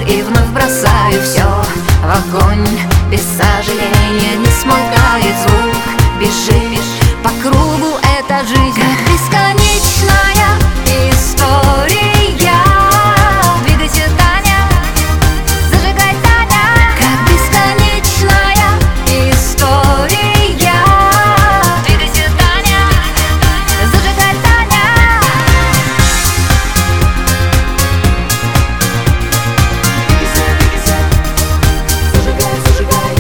и вновь бросаю все в огонь. Без сожаления не смолкает звук. Бежишь по кругу, это жизнь, как бесконечная история. Двигайся, Таня, зажигай, Таня, как бесконечная история. Двигайся, Таня, зажигай, Таня. Зажигай, зажигай.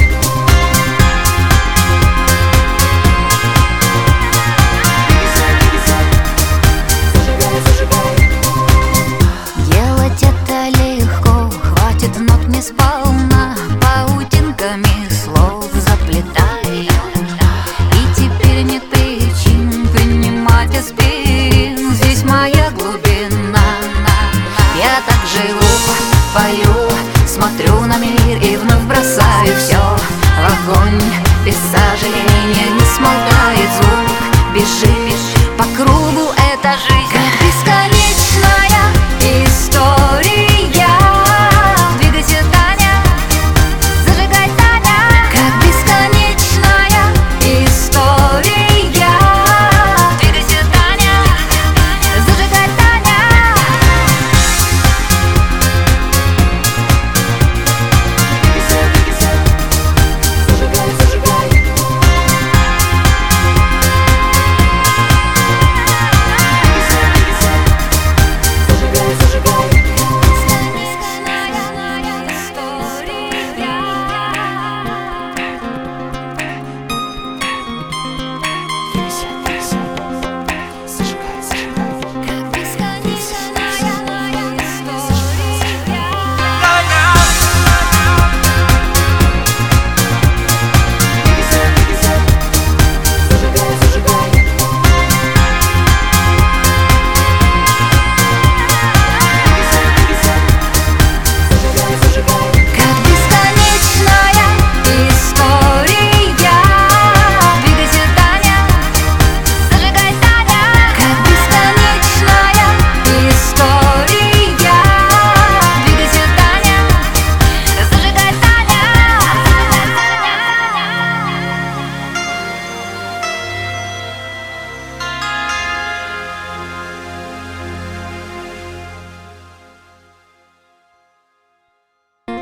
Делать это легко, хватит нот не сполна, паутинками слов заплетай. И теперь нет причин принимать аспирин. Здесь моя глубина. Я так живу, пою, смотрю на мир и вновь бросаю все в огонь. Без сожаления не смолкает звук. Бежишь по кругу, это жизнь.